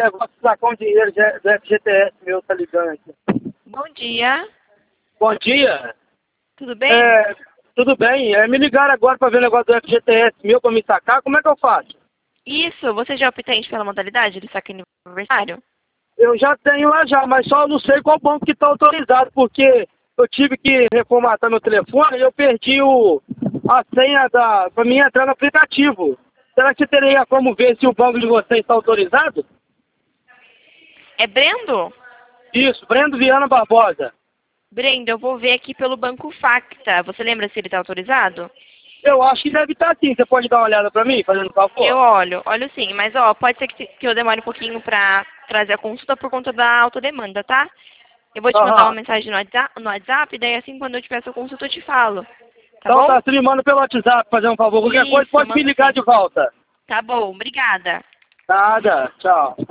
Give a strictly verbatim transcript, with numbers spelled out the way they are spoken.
negócio de sacar um dinheiro do F G T S meu, tá ligando aqui. Bom dia. Bom dia. Tudo bem? É, tudo bem. É, me ligaram agora pra ver o negócio do F G T S meu pra me sacar. Como é que eu faço? Isso, você já optante pela modalidade do saque aniversário? Eu já tenho lá já, mas só não sei qual banco que tá autorizado, porque eu tive que reformatar meu telefone e eu perdi o, a senha da, pra mim entrar no aplicativo. Será que teria como ver se o banco de vocês está autorizado? É Brendo? Isso, Brendo Viana Barbosa. Brendo, eu vou ver aqui pelo Banco Facta. Você lembra se ele está autorizado? Eu acho que deve estar sim. Você pode dar uma olhada pra mim, fazendo favor? Eu olho, olho sim, mas ó, pode ser que, que eu demore um pouquinho pra trazer a consulta por conta da autodemanda, tá? Eu vou te mandar uma Aham. mensagem no WhatsApp, no WhatsApp, daí assim quando eu tiver essa consulta eu te falo. Tá Então bom? tá, você me manda pelo WhatsApp, fazer um favor. Qualquer coisa Isso, pode me mando ligar sim. de volta. Tá bom, obrigada. Nada, tchau.